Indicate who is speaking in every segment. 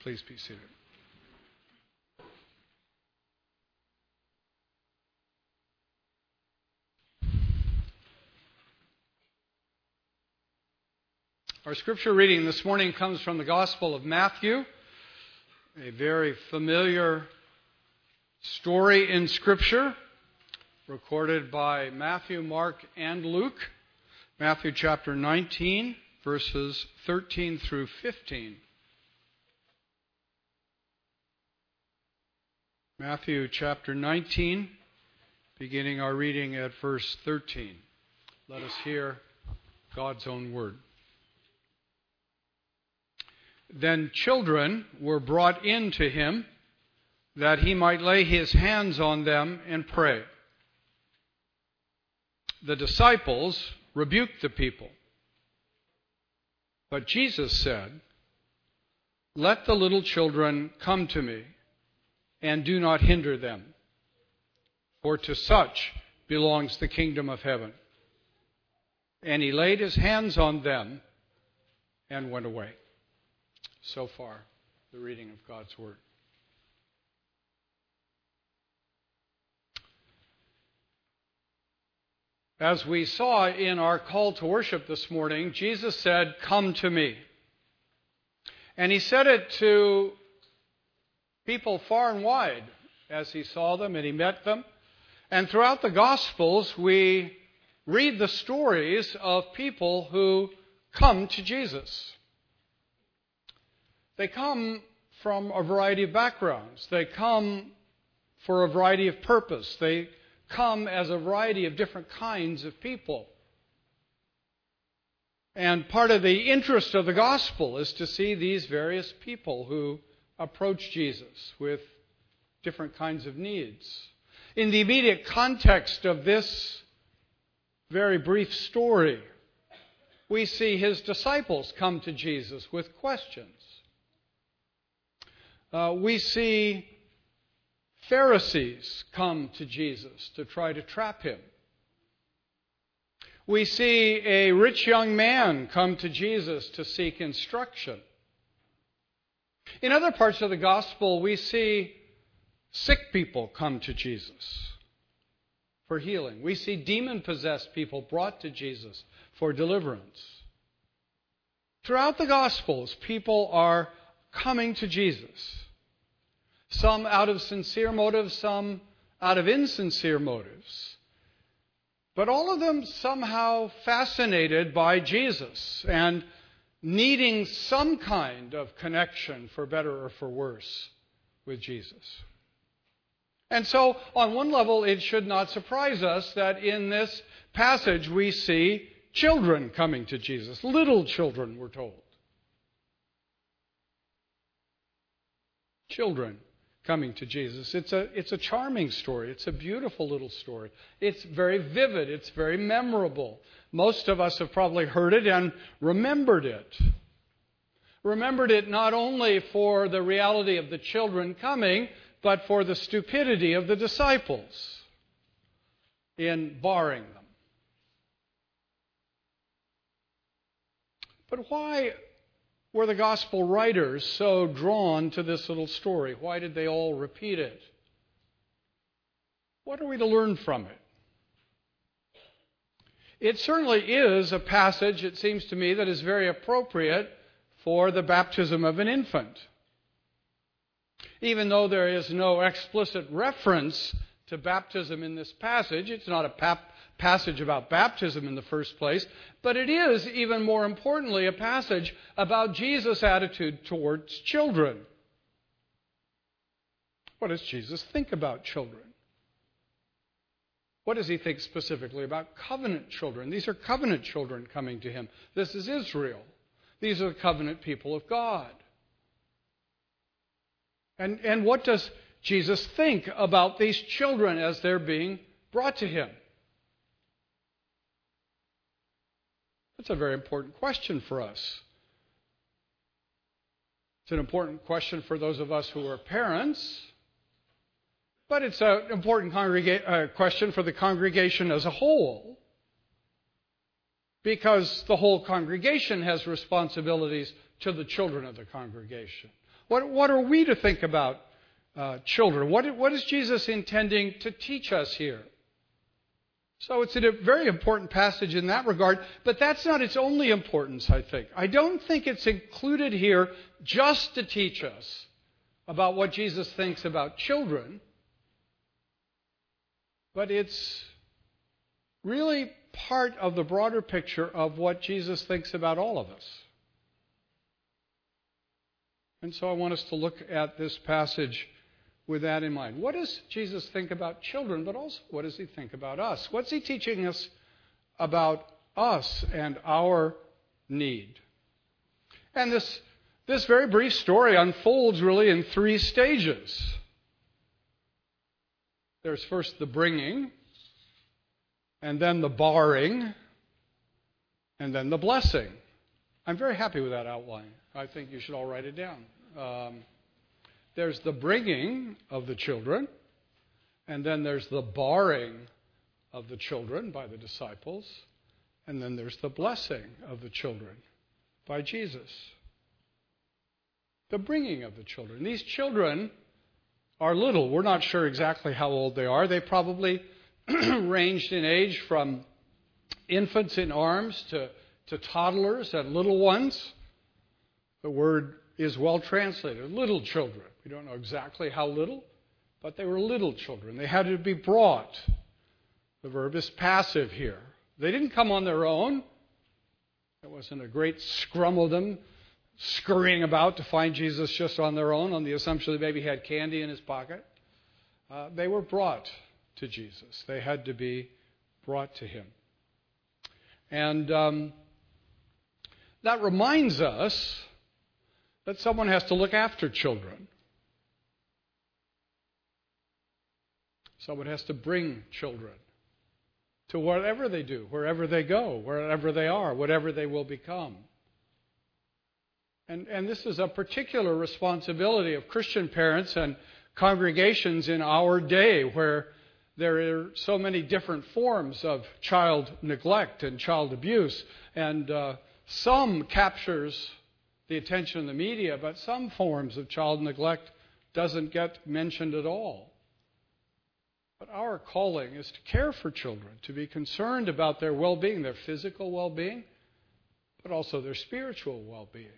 Speaker 1: Please be seated. Our scripture reading this morning comes from the Gospel of Matthew, a very familiar story in Scripture, recorded by Matthew, Mark, and Luke. Matthew chapter 19, verses 13 through 15. Matthew chapter 19, beginning our reading at verse 13. Let us hear God's own word. Then children were brought in to him, that he might lay his hands on them and pray. The disciples rebuked the people. But Jesus said, "Let the little children come to me, and do not hinder them, for to such belongs the kingdom of heaven." And he laid his hands on them and went away. So far, the reading of God's Word. As we saw in our call to worship this morning, Jesus said, "Come to me." And he said it to people far and wide as he saw them and he met them. And throughout the Gospels, we read the stories of people who come to Jesus. They come from a variety of backgrounds. They come for a variety of purpose. They come as a variety of different kinds of people. And part of the interest of the gospel is to see these various people who approach Jesus with different kinds of needs. In the immediate context of this very brief story, we see his disciples come to Jesus with questions. We see Pharisees come to Jesus to try to trap him. We see a rich young man come to Jesus to seek instruction. In other parts of the gospel, we see sick people come to Jesus for healing. We see demon-possessed people brought to Jesus for deliverance. Throughout the gospels, people are coming to Jesus. Some out of sincere motives, some out of insincere motives. But all of them somehow fascinated by Jesus and needing some kind of connection, for better or for worse, with Jesus. And so, on one level, it should not surprise us that in this passage we see children coming to Jesus. Little children, we're told. Children coming to Jesus. It's a charming story. It's a beautiful little story. It's very vivid. It's very memorable. Most of us have probably heard it and remembered it. Remembered it not only for the reality of the children coming, but for the stupidity of the disciples in barring them. But why were the gospel writers so drawn to this little story? Why did they all repeat it? What are we to learn from it? It certainly is a passage, it seems to me, that is very appropriate for the baptism of an infant. Even though there is no explicit reference to baptism in this passage, it's not a passage about baptism in the first place, but it is, even more importantly, a passage about Jesus' attitude towards children. What does Jesus think about children? What does he think specifically about covenant children? These are covenant children coming to him. This is Israel. These are the covenant people of God. And what does Jesus think about these children as they're being brought to him? That's a very important question for us. It's an important question for those of us who are parents, but it's an important question for the congregation as a whole, because the whole congregation has responsibilities to the children of the congregation? What are we to think about children? What is Jesus intending to teach us here? So it's a very important passage in that regard, but that's not its only importance, I think. I don't think it's included here just to teach us about what Jesus thinks about children, but it's really part of the broader picture of what Jesus thinks about all of us. And so I want us to look at this passage with that in mind. What does Jesus think about children, but also what does he think about us? What's he teaching us about us and our need? And this very brief story unfolds really in three stages. There's first the bringing, and then the barring, and then the blessing. I'm very happy with that outline. I think you should all write it down. There's the bringing of the children, and then there's the barring of the children by the disciples, and then there's the blessing of the children by Jesus. The bringing of the children. These children are little. We're not sure exactly how old they are. They probably ranged in age from infants in arms to toddlers and little ones. The word is well translated, little children. We don't know exactly how little, but they were little children. They had to be brought. The verb is passive here. They didn't come on their own. There wasn't a great scrum of them scurrying about to find Jesus just on their own on the assumption that maybe he had candy in his pocket. They were brought to Jesus. They had to be brought to him. And that reminds us that someone has to look after children. Someone has to bring children to whatever they do, wherever they go, wherever they are, whatever they will become. And this is a particular responsibility of Christian parents and congregations in our day, where there are so many different forms of child neglect and child abuse. And some captures the attention of the media, but some forms of child neglect doesn't get mentioned at all. But our calling is to care for children, to be concerned about their well-being, their physical well-being, but also their spiritual well-being.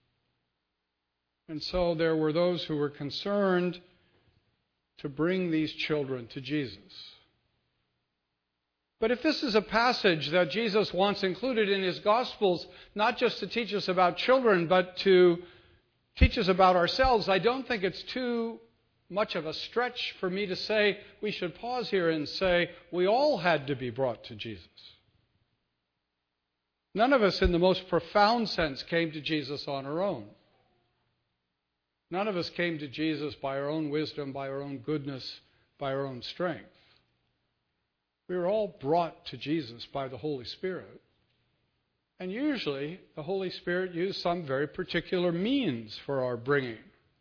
Speaker 1: And so there were those who were concerned to bring these children to Jesus. But if this is a passage that Jesus wants included in his Gospels, not just to teach us about children, but to teach us about ourselves, I don't think it's too much of a stretch for me to say we should pause here and say we all had to be brought to Jesus. None of us in the most profound sense came to Jesus on our own. None of us came to Jesus by our own wisdom, by our own goodness, by our own strength. We were all brought to Jesus by the Holy Spirit. And usually, the Holy Spirit used some very particular means for our bringing.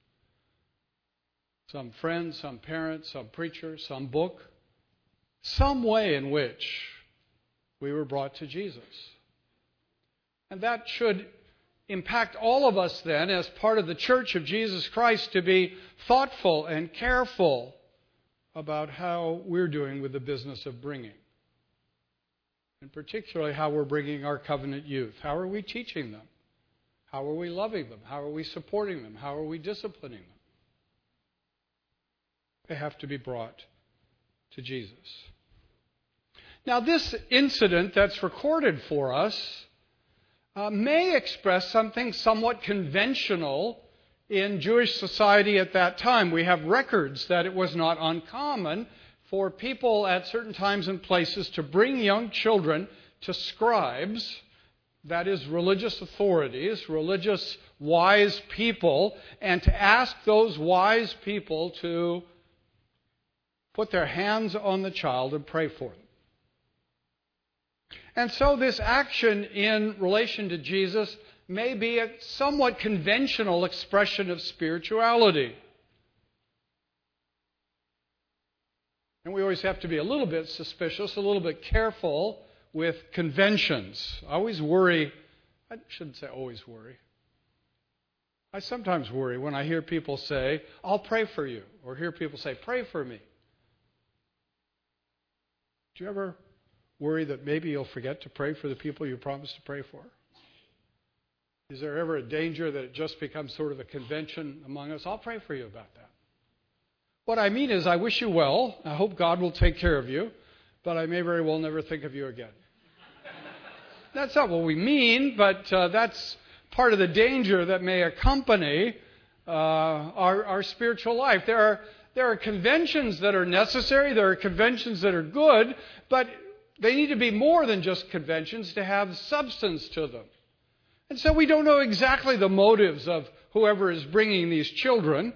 Speaker 1: Some friend, some parent, some preacher, some book. Some way in which we were brought to Jesus. And that should impact all of us then, as part of the Church of Jesus Christ, to be thoughtful and careful about how we're doing with the business of bringing. And particularly how we're bringing our covenant youth. How are we teaching them? How are we loving them? How are we supporting them? How are we disciplining them? They have to be brought to Jesus. Now, this incident that's recorded for us may express something somewhat conventional in Jewish society at that time. We have records that it was not uncommon for people at certain times and places to bring young children to scribes, that is, religious authorities, religious wise people, and to ask those wise people to put their hands on the child and pray for them. And so this action in relation to Jesus may be a somewhat conventional expression of spirituality. And we always have to be a little bit suspicious, a little bit careful with conventions. I always worry, I shouldn't say always worry. I sometimes worry when I hear people say, I'll pray for you, or hear people say, pray for me. Do you ever worry that maybe you'll forget to pray for the people you promised to pray for? Is there ever a danger that it just becomes sort of a convention among us? I'll pray for you about that. What I mean is, I wish you well. I hope God will take care of you, but I may very well never think of you again. That's not what we mean, but that's part of the danger that may accompany our spiritual life. There are conventions that are necessary. There are conventions that are good, but they need to be more than just conventions to have substance to them. And so we don't know exactly the motives of whoever is bringing these children.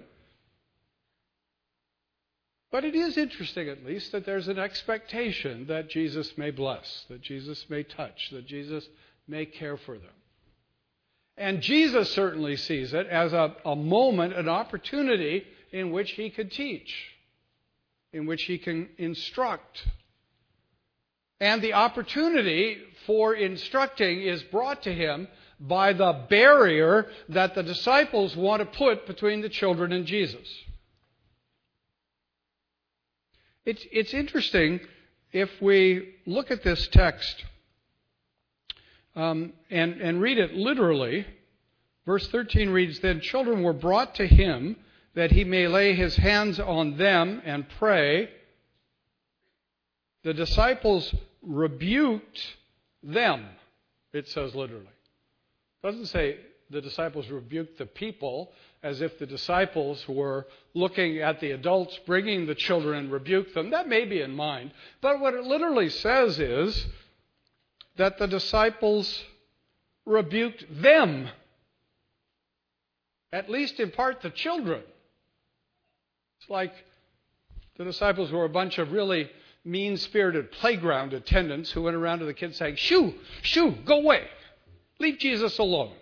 Speaker 1: But it is interesting, at least, that there's an expectation that Jesus may bless, that Jesus may touch, that Jesus may care for them. And Jesus certainly sees it as a moment, an opportunity in which he could teach, in which he can instruct. And the opportunity for instructing is brought to him by the barrier that the disciples want to put between the children and Jesus. It's interesting if we look at this text and read it literally. Verse 13 reads, Then children were brought to him that he may lay his hands on them and pray. The disciples rebuked them, it says literally. It doesn't say the disciples rebuked the people as if the disciples were looking at the adults bringing the children and rebuked them. That may be in mind. But what it literally says is that the disciples rebuked them. At least in part the children. It's like the disciples were a bunch of really mean-spirited playground attendants who went around to the kids saying, Shoo, shoo, go away. Leave Jesus alone.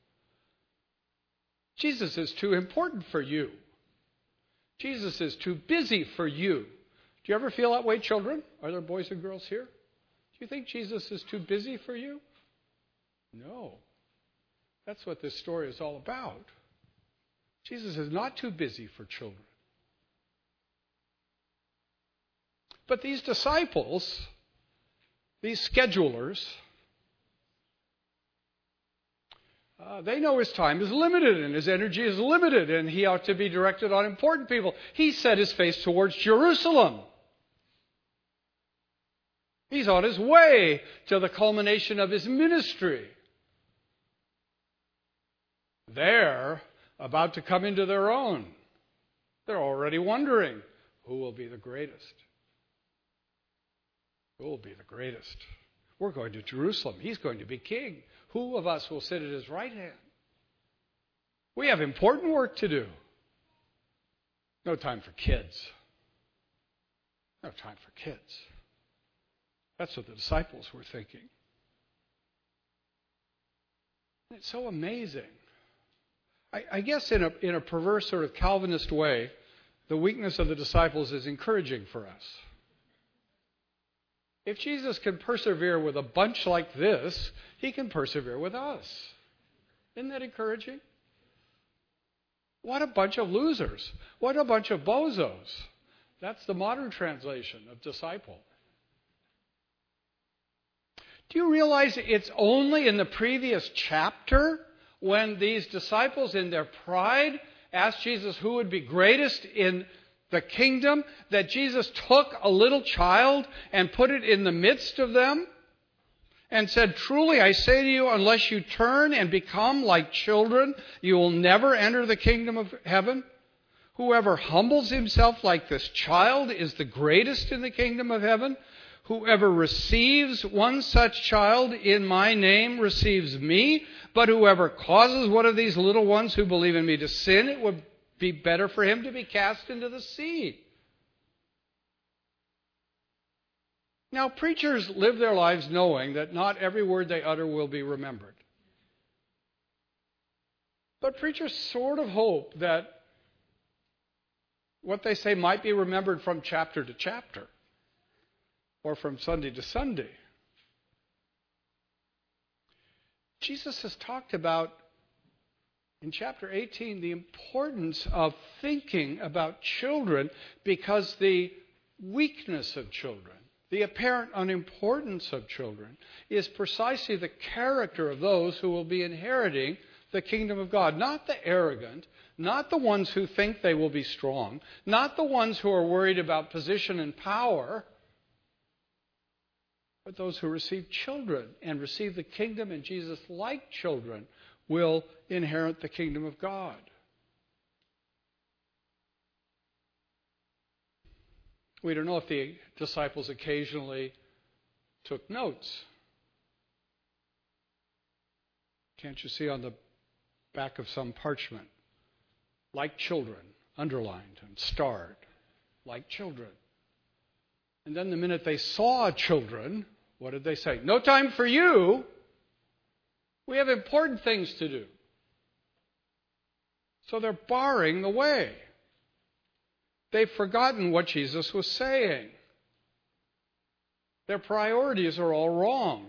Speaker 1: Jesus is too important for you. Jesus is too busy for you. Do you ever feel that way, children? Are there boys and girls here? Do you think Jesus is too busy for you? No. That's what this story is all about. Jesus is not too busy for children. But these disciples, these schedulers, they know his time is limited and his energy is limited and he ought to be directed on important people. He set his face towards Jerusalem. He's on his way to the culmination of his ministry. They're about to come into their own. They're already wondering, who will be the greatest? Who will be the greatest? We're going to Jerusalem. He's going to be king. Who of us will sit at his right hand? We have important work to do. No time for kids. No time for kids. That's what the disciples were thinking. It's so amazing. I guess in a perverse sort of Calvinist way, the weakness of the disciples is encouraging for us. If Jesus can persevere with a bunch like this, he can persevere with us. Isn't that encouraging? What a bunch of losers. What a bunch of bozos. That's the modern translation of disciple. Do you realize it's only in the previous chapter when these disciples in their pride asked Jesus who would be greatest in the kingdom, that Jesus took a little child and put it in the midst of them and said, Truly I say to you, unless you turn and become like children, you will never enter the kingdom of heaven. Whoever humbles himself like this child is the greatest in the kingdom of heaven. Whoever receives one such child in my name receives me. But whoever causes one of these little ones who believe in me to sin, it would be better for him to be cast into the sea. Now, preachers live their lives knowing that not every word they utter will be remembered. But preachers sort of hope that what they say might be remembered from chapter to chapter or from Sunday to Sunday. Jesus has talked about in chapter 18 the importance of thinking about children, because the weakness of children, the apparent unimportance of children, is precisely the character of those who will be inheriting the kingdom of God. Not the arrogant, not the ones who think they will be strong, not the ones who are worried about position and power, but those who receive children and receive the kingdom, and Jesus, like children, will inherit the kingdom of God. We don't know if the disciples occasionally took notes. Can't you see on the back of some parchment? Like children, underlined and starred, like children. And then the minute they saw children, what did they say? No time for you. We have important things to do. So they're barring the way. They've forgotten what Jesus was saying. Their priorities are all wrong.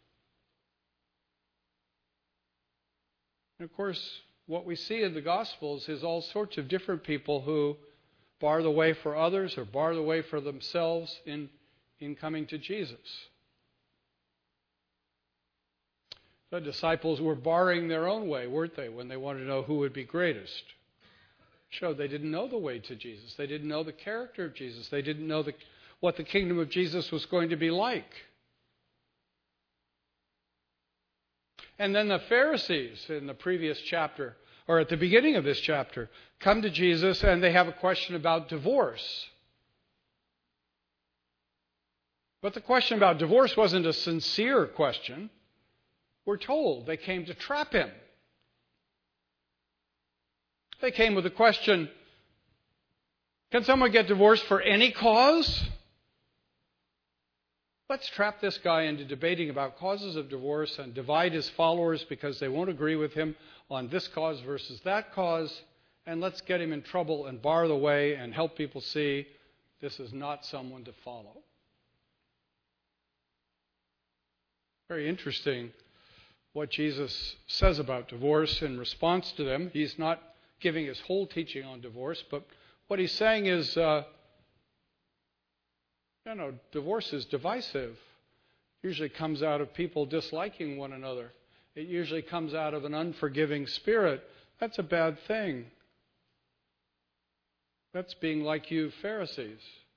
Speaker 1: And of course, what we see in the Gospels is all sorts of different people who bar the way for others or bar the way for themselves in coming to Jesus. The disciples were barring their own way, weren't they, when they wanted to know who would be greatest? Showed they didn't know the way to Jesus. They didn't know the character of Jesus. They didn't know what the kingdom of Jesus was going to be like. And then the Pharisees in the previous chapter, or at the beginning of this chapter, come to Jesus and they have a question about divorce. But the question about divorce wasn't a sincere question. We're told they came to trap him. They came with the question, can someone get divorced for any cause? Let's trap this guy into debating about causes of divorce and divide his followers because they won't agree with him on this cause versus that cause. And let's get him in trouble and bar the way and help people see this is not someone to follow. Very interesting what Jesus says about divorce in response to them. He's not giving his whole teaching on divorce, but what he's saying is, divorce is divisive. Usually comes out of people disliking one another. It usually comes out of an unforgiving spirit. That's a bad thing. That's being like you Pharisees.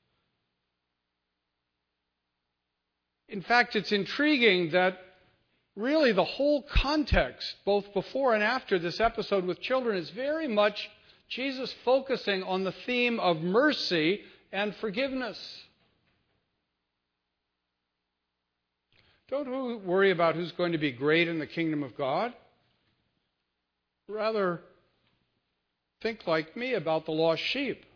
Speaker 1: In fact, it's intriguing that really the whole context, both before and after this episode with children, is very much Jesus focusing on the theme of mercy and forgiveness. Don't worry about who's going to be great in the kingdom of God. Rather, think like me about the lost sheep.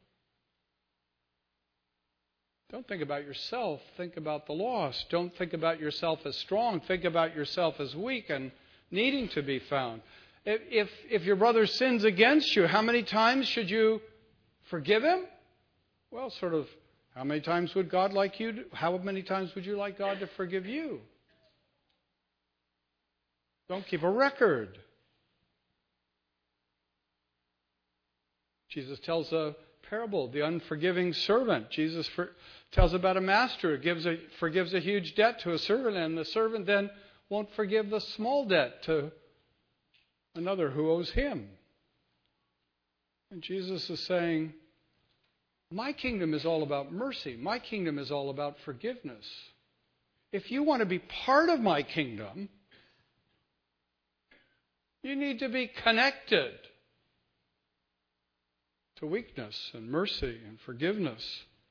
Speaker 1: Don't think about yourself. Think about the lost. Don't think about yourself as strong. Think about yourself as weak and needing to be found. If your brother sins against you, how many times should you forgive him? Well, how many times would God like you? How many times would you like God to forgive you? Don't keep a record. Jesus tells a parable, the unforgiving servant. Jesus tells about a master who forgives a huge debt to a servant, and the servant then won't forgive the small debt to another who owes him. And Jesus is saying, my kingdom is all about mercy. My kingdom is all about forgiveness. If you want to be part of my kingdom, you need to be connected to weakness and mercy and forgiveness,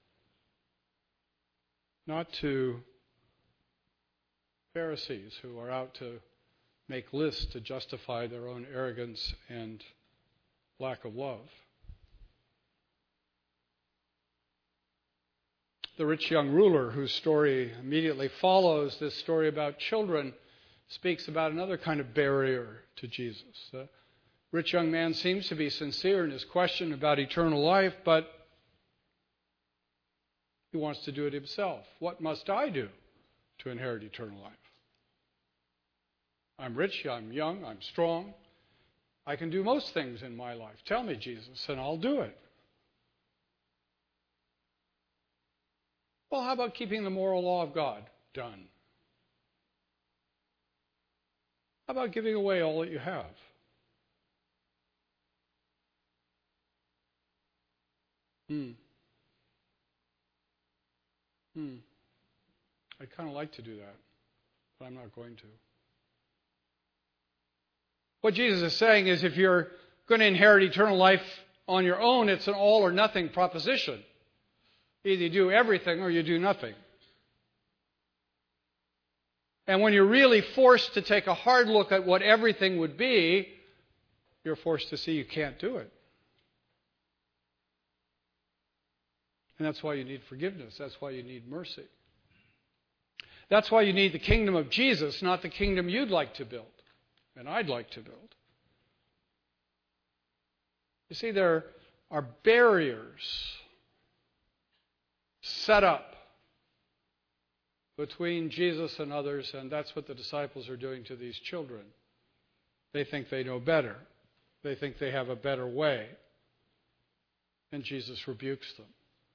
Speaker 1: not to Pharisees who are out to make lists to justify their own arrogance and lack of love. The rich young ruler, whose story immediately follows this story about children, speaks about another kind of barrier to Jesus. The rich young man seems to be sincere in his question about eternal life, but he wants to do it himself. What must I do to inherit eternal life? I'm rich, I'm young, I'm strong. I can do most things in my life. Tell me, Jesus, and I'll do it. Well, how about keeping the moral law of God? Done. How about giving away all that you have? I'd kind of like to do that, but I'm not going to. What Jesus is saying is if you're going to inherit eternal life on your own, it's an all or nothing proposition. Either you do everything or you do nothing. And when you're really forced to take a hard look at what everything would be, you're forced to see you can't do it. And that's why you need forgiveness. That's why you need mercy. That's why you need the kingdom of Jesus, not the kingdom you'd like to build and I'd like to build. You see, there are barriers set up between Jesus and others, and that's what the disciples are doing to these children. They think they know better. They think they have a better way. And Jesus rebukes them.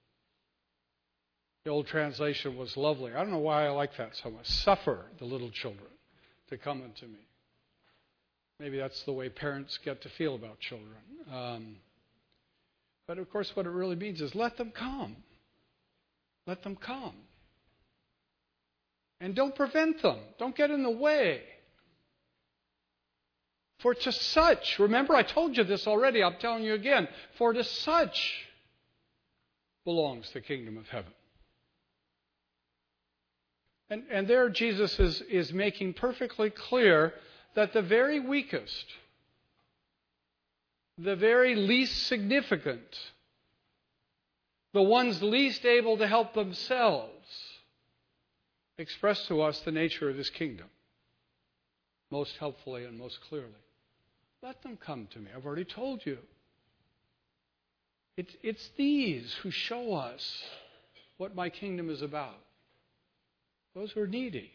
Speaker 1: The old translation was lovely. I don't know why I like that so much. Suffer the little children to come unto me. Maybe that's the way parents get to feel about children. But of course what it really means is let them come. Let them come. And don't prevent them. Don't get in the way. For to such, remember I told you this already, I'm telling you again, for to such belongs the kingdom of heaven. And there Jesus is making perfectly clear that the very weakest, the very least significant, the ones least able to help themselves, express to us the nature of His kingdom most helpfully and most clearly. Let them come to me. I've already told you. It's these who show us what my kingdom is about. Those who are needy.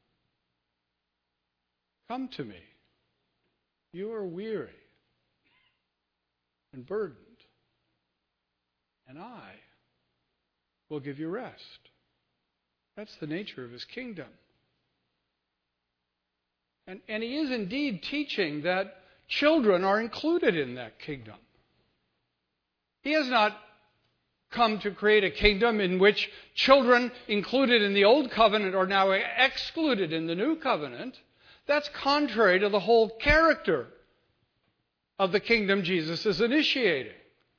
Speaker 1: Come to me. You are weary and burdened, and I will give you rest. That's the nature of His kingdom. And He is indeed teaching that children are included in that kingdom. He has not come to create a kingdom in which children included in the Old Covenant are now excluded in the New Covenant. That's contrary to the whole character of the kingdom Jesus is initiating.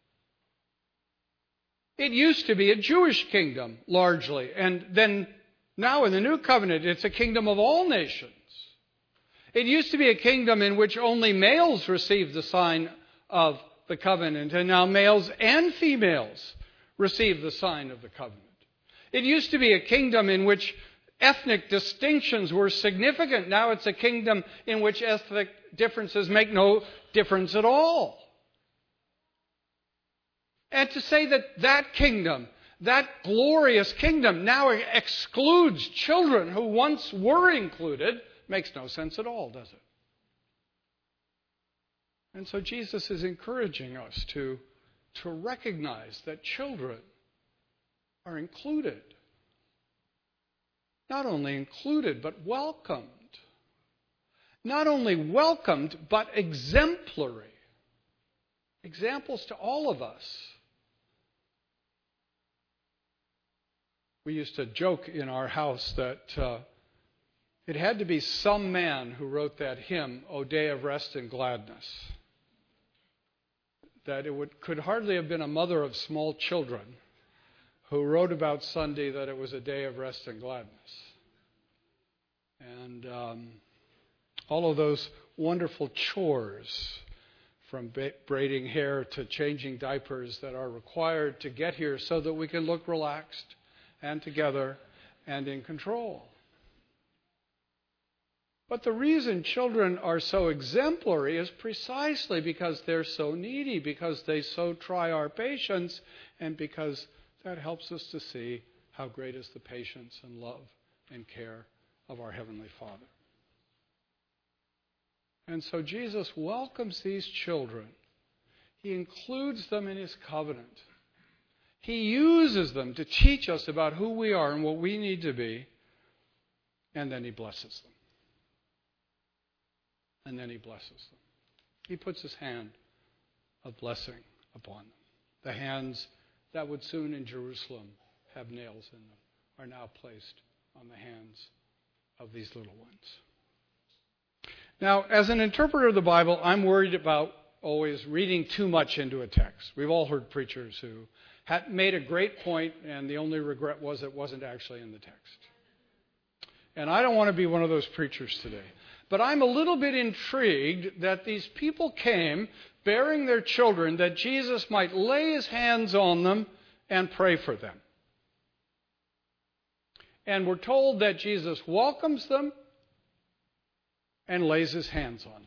Speaker 1: It used to be a Jewish kingdom, largely, and then now in the New Covenant, it's a kingdom of all nations. It used to be a kingdom in which only males received the sign of the covenant, and now males and females receive the sign of the covenant. It used to be a kingdom in which ethnic distinctions were significant. Now it's a kingdom in which ethnic differences make no difference at all. And to say that that kingdom, that glorious kingdom, now excludes children who once were included makes no sense at all, does it? And so Jesus is encouraging us to recognize that children are included. Not only included, but welcomed. Not only welcomed, but exemplary. Examples to all of us. We used to joke in our house that it had to be some man who wrote that hymn, O Day of Rest and Gladness. That it could hardly have been a mother of small children who wrote about Sunday that it was a day of rest and gladness. And all of those wonderful chores, from braiding hair to changing diapers, that are required to get here so that we can look relaxed and together and in control. But the reason children are so exemplary is precisely because they're so needy, because they so try our patience, and because that helps us to see how great is the patience and love and care of our Heavenly Father. And so Jesus welcomes these children. He includes them in his covenant. He uses them to teach us about who we are and what we need to be. And then he blesses them. And then he blesses them. He puts his hand of blessing upon them. The hands that would soon in Jerusalem have nails in them are now placed on the hands of these little ones. Now, as an interpreter of the Bible, I'm worried about always reading too much into a text. We've all heard preachers who had made a great point, and the only regret was it wasn't actually in the text. And I don't want to be one of those preachers today. But I'm a little bit intrigued that these people came bearing their children that Jesus might lay his hands on them and pray for them. And we're told that Jesus welcomes them and lays his hands on them.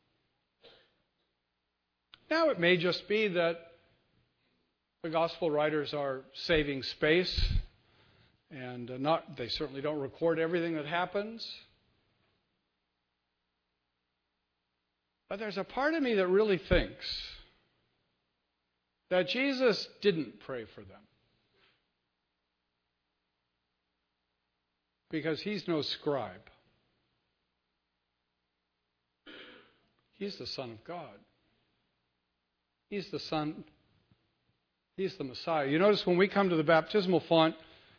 Speaker 1: Now, it may just be that the gospel writers are saving space, and they certainly don't record everything that happens. But there's a part of me that really thinks that Jesus didn't pray for them. Because he's no scribe. He's the Son of God. He's the Son. He's the Messiah. You notice when we come to the baptismal font,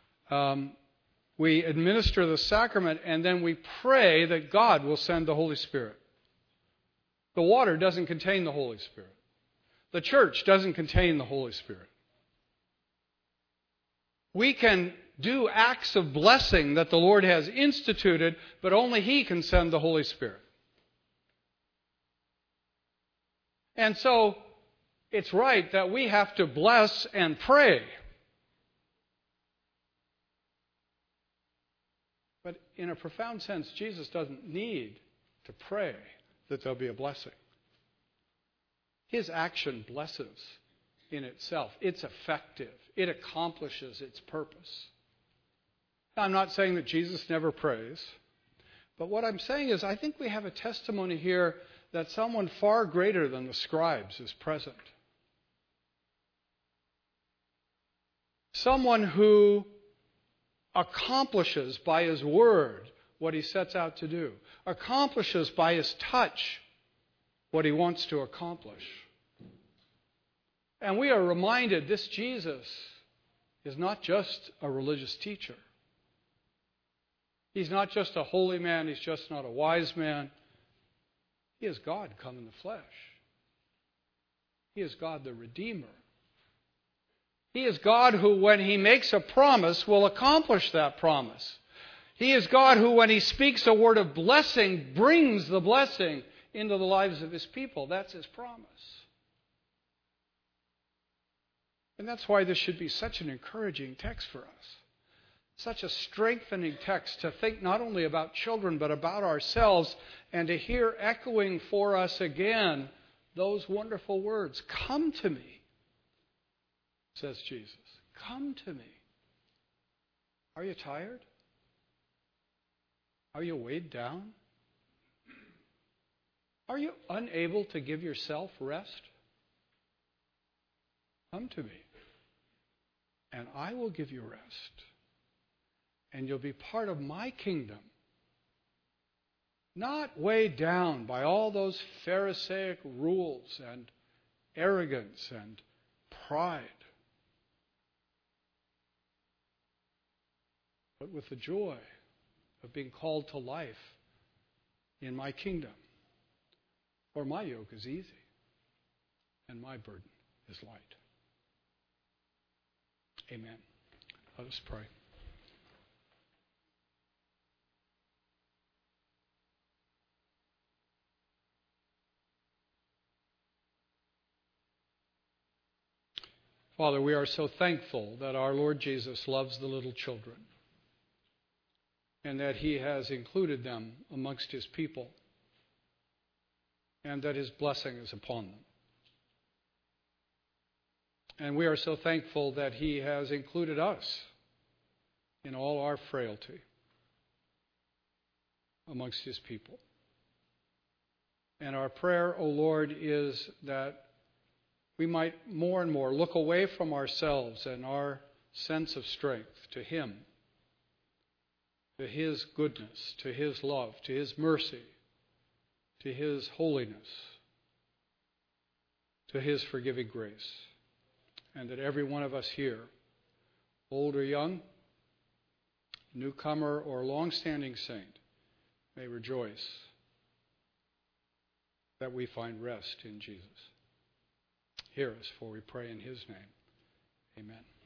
Speaker 1: we administer the sacrament and then we pray that God will send the Holy Spirit. The water doesn't contain the Holy Spirit. The church doesn't contain the Holy Spirit. We can do acts of blessing that the Lord has instituted, but only he can send the Holy Spirit. And so, it's right that we have to bless and pray. But in a profound sense, Jesus doesn't need to pray that there'll be a blessing. His action blesses in itself. It's effective. It accomplishes its purpose. Now, I'm not saying that Jesus never prays, but what I'm saying is I think we have a testimony here that someone far greater than the scribes is present. Someone who accomplishes by his word what he sets out to do, accomplishes by his touch what he wants to accomplish. And we are reminded this Jesus is not just a religious teacher. He's not just a holy man. He's just not a wise man. He is God come in the flesh. He is God the Redeemer. He is God who, when he makes a promise, will accomplish that promise. He is God who, when he speaks a word of blessing, brings the blessing into the lives of his people. That's his promise. And that's why this should be such an encouraging text for us. Such a strengthening text to think not only about children, but about ourselves, and to hear echoing for us again those wonderful words. Come to me, says Jesus. Come to me. Are you tired? Are you weighed down? Are you unable to give yourself rest? Come to me, and I will give you rest. And you'll be part of my kingdom. Not weighed down by all those Pharisaic rules and arrogance and pride. But with the joy of being called to life in my kingdom. For my yoke is easy and my burden is light. Amen. Let us pray. Father, we are so thankful that our Lord Jesus loves the little children and that he has included them amongst his people and that his blessing is upon them. And we are so thankful that he has included us in all our frailty amongst his people. And our prayer, O Lord, is that we might more and more look away from ourselves and our sense of strength to Him, to His goodness, to His love, to His mercy, to His holiness, to His forgiving grace. And that every one of us here, old or young, newcomer or long-standing saint, may rejoice that we find rest in Jesus. Hear us, for we pray in His name. Amen.